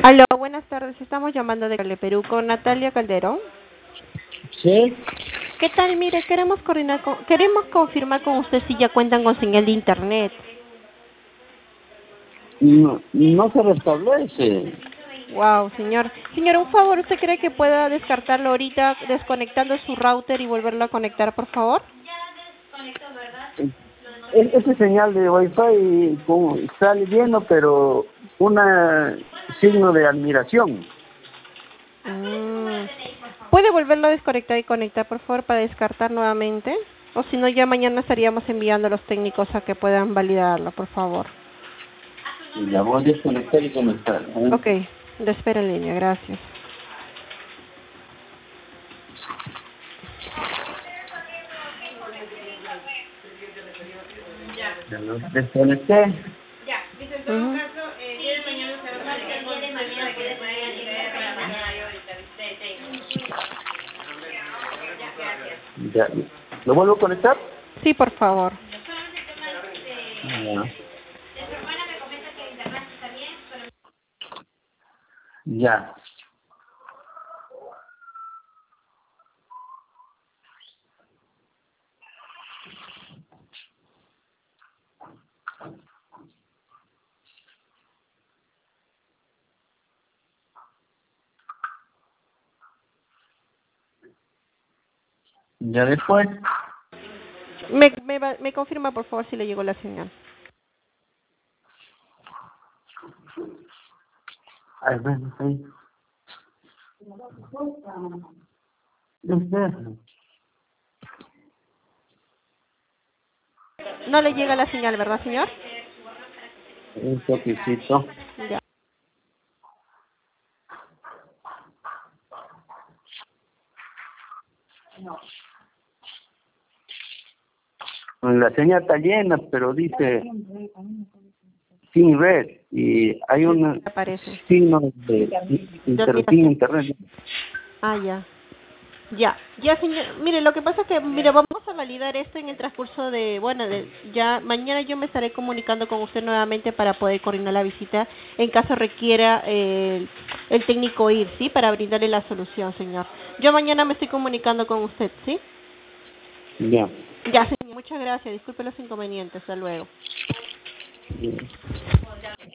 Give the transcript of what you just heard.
Aló, buenas tardes. Estamos llamando de Cale, Perú con Natalia Calderón. Sí, ¿Qué tal? Mire, queremos confirmar con usted si ya cuentan con señal de internet. no se restablece. Wow, señor. Señor, un favor, ¿usted cree que pueda descartarlo ahorita desconectando su router y volverlo a conectar, por favor? Ese señal de Wi-Fi sale lleno, pero una signo de admiración. Mm. ¿Puede volverlo a desconectar y conectar, por favor, para descartar nuevamente? O si no, ya mañana estaríamos enviando a los técnicos a que puedan validarlo, por favor. Y la voy a desconectar y conectar. Ok, lo espero en línea, gracias. Ya lo desconecté. Ujú. Ya. ¿Lo vuelvo a conectar? Sí, por favor. Ya. Ya. Ya después. Me confirma, por favor, si le llegó la señal. Ahí ven, ahí. No le llega la señal, ¿verdad, señor? Un toquecito. Ya. La señal está llena, pero dice sin red y hay Sí, un aparece. signo de De sin admiración. internet. Ah, ya. Ya, señor. Mire, lo que pasa es que, mire, vamos a validar esto en el transcurso de, bueno, ya mañana yo me estaré comunicando con usted nuevamente para poder coordinar la visita en caso requiera el técnico ir, ¿sí? Para brindarle la solución, señor. Yo mañana me estoy comunicando con usted, ¿sí? Ya. Ya, señor. Muchas gracias. Disculpe los inconvenientes. Hasta luego. Ya.